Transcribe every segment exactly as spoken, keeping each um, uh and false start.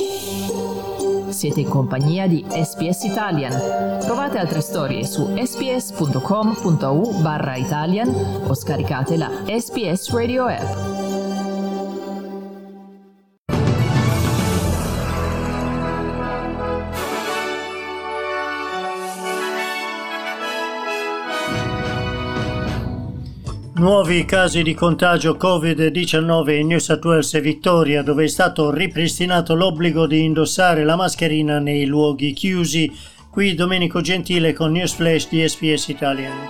Siete in compagnia di S B S Italian. Trovate altre storie su sbs.com.au barra Italian o scaricate la S B S Radio app. Nuovi casi di contagio covid diciannove in New South Wales e Victoria, dove è stato ripristinato l'obbligo di indossare la mascherina nei luoghi chiusi. Qui Domenico Gentile con News Flash di S B S Italian.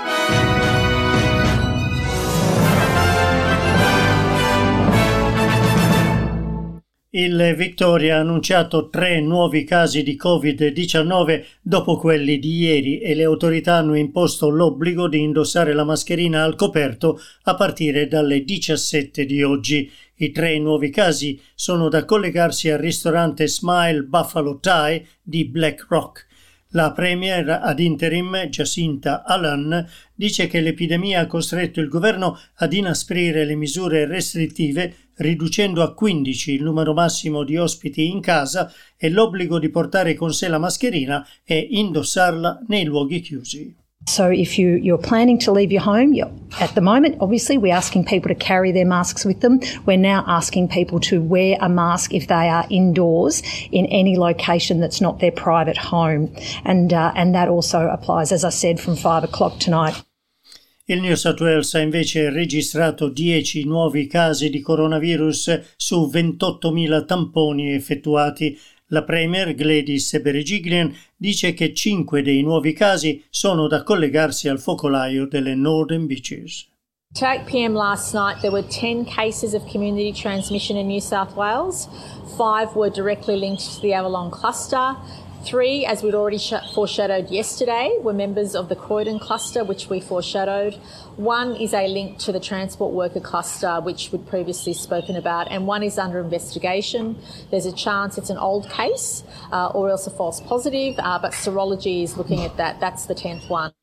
Il Victoria ha annunciato tre nuovi casi di covid diciannove dopo quelli di ieri e le autorità hanno imposto l'obbligo di indossare la mascherina al coperto a partire dalle diciassette di oggi. I tre nuovi casi sono da collegarsi al ristorante Smile Buffalo Thai di Black Rock. La premier ad interim Jacinta Allan dice che l'epidemia ha costretto il governo ad inasprire le misure restrittive, riducendo a quindici il numero massimo di ospiti in casa e l'obbligo di portare con sé la mascherina e indossarla nei luoghi chiusi. So if you, you're planning to leave your home, you're, at the moment, obviously, we're asking people to carry their masks with them. We're now asking people to wear a mask if they are indoors in any location that's not their private home. And, uh, and that also applies, as I said, from five o'clock tonight. Il New South Wales ha invece registrato dieci nuovi casi di coronavirus su ventottomila tamponi effettuati. La premier Gladys Berejiklian dice che cinque dei nuovi casi sono da collegarsi al focolaio delle Northern Beaches. To eight p m last night, there were ten cases of community transmission in New South Wales. Five were directly linked to the Avalon cluster. Three, as we'd already sh- foreshadowed yesterday, were members of the Croydon cluster, which we foreshadowed. One is a link to the transport worker cluster, which we'd previously spoken about, and one is under investigation. There's a chance it's an old case uh, or else a false positive, uh, but serology is looking at that. That's the tenth one.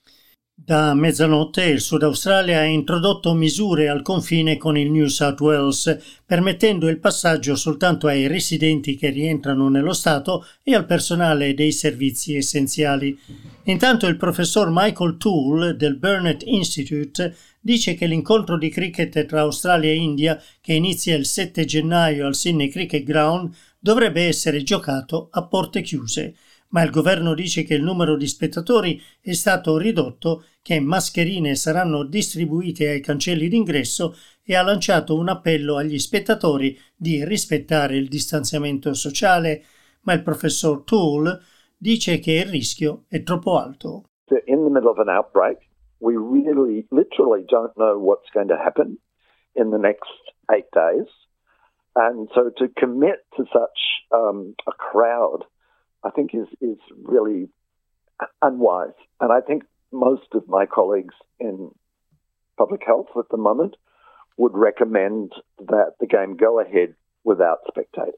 Da mezzanotte il Sud Australia ha introdotto misure al confine con il New South Wales, permettendo il passaggio soltanto ai residenti che rientrano nello Stato e al personale dei servizi essenziali. Intanto il professor Michael Toole del Burnet Institute dice che l'incontro di cricket tra Australia e India, che inizia il sette gennaio al Sydney Cricket Ground, dovrebbe essere giocato a porte chiuse. Ma il governo dice che il numero di spettatori è stato ridotto, che mascherine saranno distribuite ai cancelli d'ingresso e ha lanciato un appello agli spettatori di rispettare il distanziamento sociale, ma il professor Toole dice che il rischio è troppo alto. In the middle of an outbreak, we really literally don't know what's going to happen in the next eight days. And so to commit to such um, a crowd I think is, is really unwise. And I think most of my colleagues in public health at the moment would recommend that the game go ahead without spectators.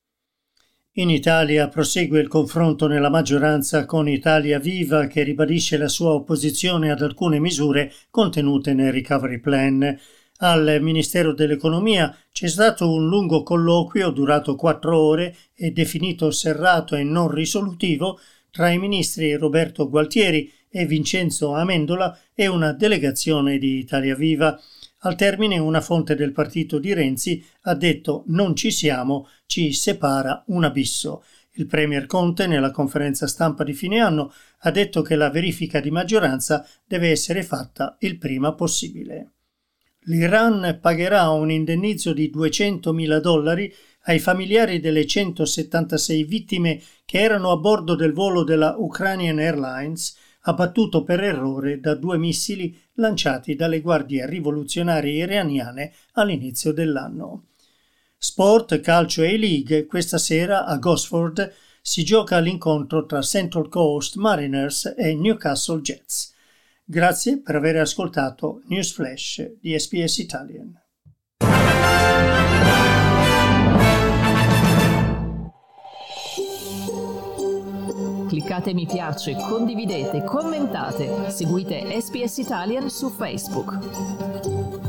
In Italia prosegue il confronto nella maggioranza con Italia Viva, che ribadisce la sua opposizione ad alcune misure contenute nel Recovery Plan. Al Ministero dell'Economia c'è stato un lungo colloquio durato quattro ore e definito serrato e non risolutivo tra i ministri Roberto Gualtieri e Vincenzo Amendola e una delegazione di Italia Viva. Al termine una fonte del partito di Renzi ha detto «Non ci siamo, ci separa un abisso». Il premier Conte nella conferenza stampa di fine anno ha detto che la verifica di maggioranza deve essere fatta il prima possibile. L'Iran pagherà un indennizzo di duecentomila dollari ai familiari delle centosettantasei vittime che erano a bordo del volo della Ukrainian Airlines, abbattuto per errore da due missili lanciati dalle guardie rivoluzionarie iraniane all'inizio dell'anno. Sport, calcio e league, questa sera a Gosford si gioca l'incontro tra Central Coast Mariners e Newcastle Jets. Grazie per aver ascoltato News Flash di S B S Italian. Cliccate mi piace, condividete, commentate, seguite S B S Italian su Facebook.